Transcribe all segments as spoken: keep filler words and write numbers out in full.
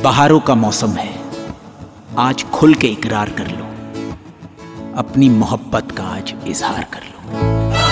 बहारों का मौसम है, आज खुल के इकरार कर लो, अपनी मोहब्बत का आज इजहार कर लो।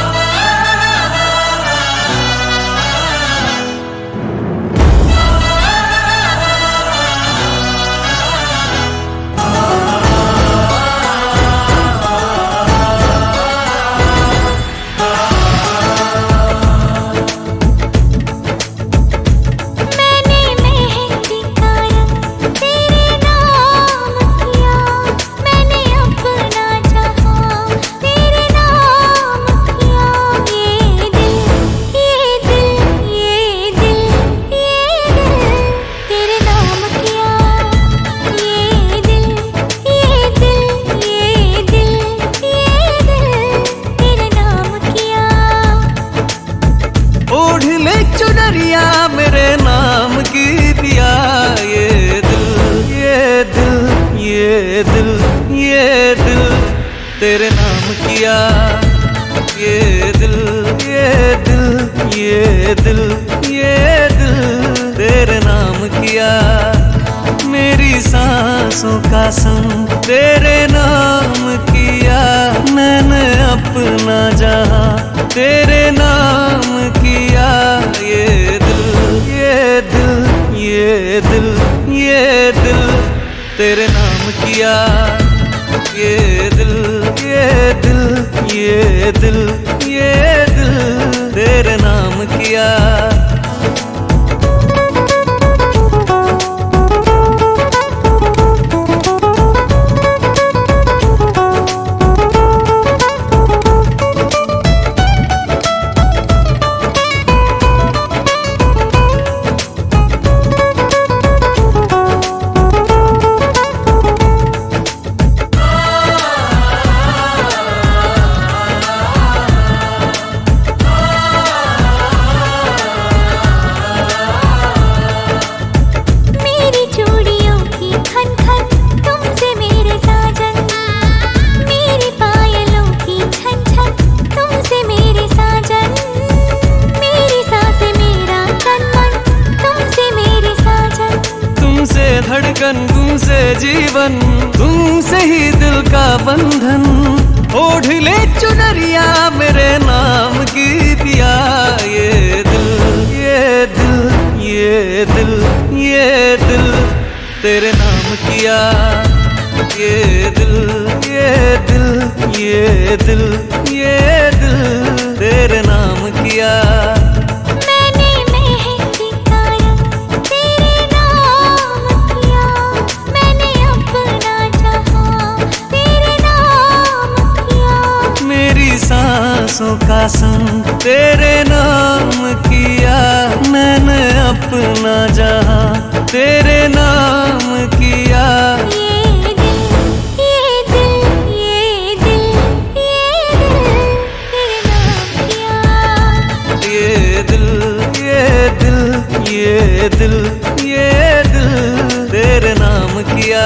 चुनरिया मेरे नाम की दिया, ये दिल ये दिल ये दिल ये दिल तेरे नाम किया। ये दिल ये दिल ये दिल ये दिल तेरे नाम किया। मेरी सांसों का संग तेरे नाम किया। मैंने अपना जहां तेरे नाम किया। ये दिल ये दिल ये दिल ये दिल तेरे नाम किया। ये दिल ये दिल ये दिल ये दिल तेरे नाम किया। धड़कन तुमसे जीवन, तुमसे ही दिल का बंधन। ओढ़ ले चुनरिया मेरे नाम की दिया। ये दिल ये दिल ये दिल ये दिल तेरे नाम किया। ये दिल ये दिल ये दिल ये दिल तेरे नाम किया। सांसों का संग तेरे नाम किया। मैंने अपना जहां तेरे नाम किया। ये दिल ये दिल ये दिल ये दिल तेरे नाम किया। ये दिल ये दिल ये दिल ये दिल तेरे नाम किया।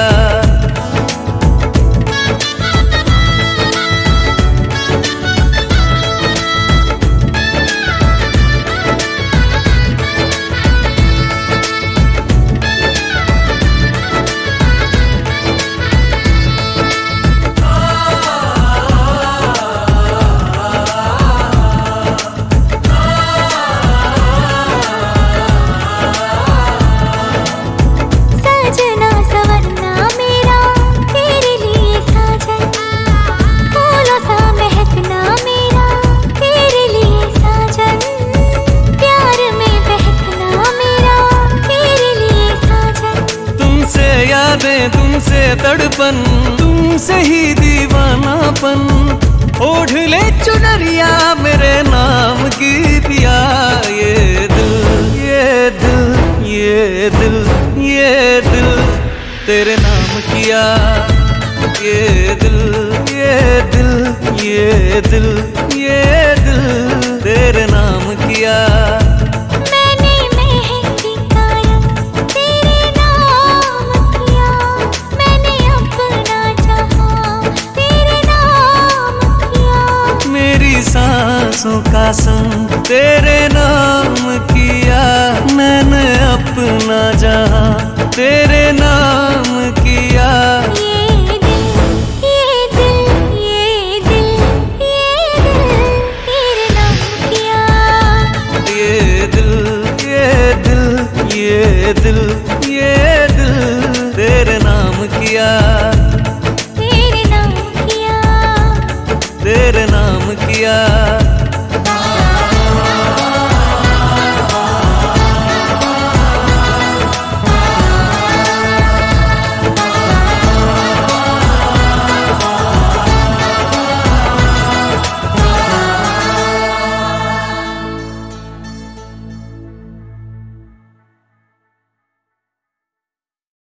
तुमसे तड़पन, तुमसे ही दीवानापन। ओढ़ ले चुनरिया मेरे नाम की दिया। ये दिल ये दिल ये दिल ये दिल तेरे नाम किया। ये दिल ये दिल ये दिल ये दिल तेरे नाम किया। सांसों का संग तेरे नाम किया। मैंने अपना जहां तेरे नाम किया। ये दिल ये दिल ये दिल ये दिल तेरे नाम किया। ये दिल ये दिल ये दिल ये दिल तेरे नाम किया। तेरे नाम किया। तेरे नाम किया।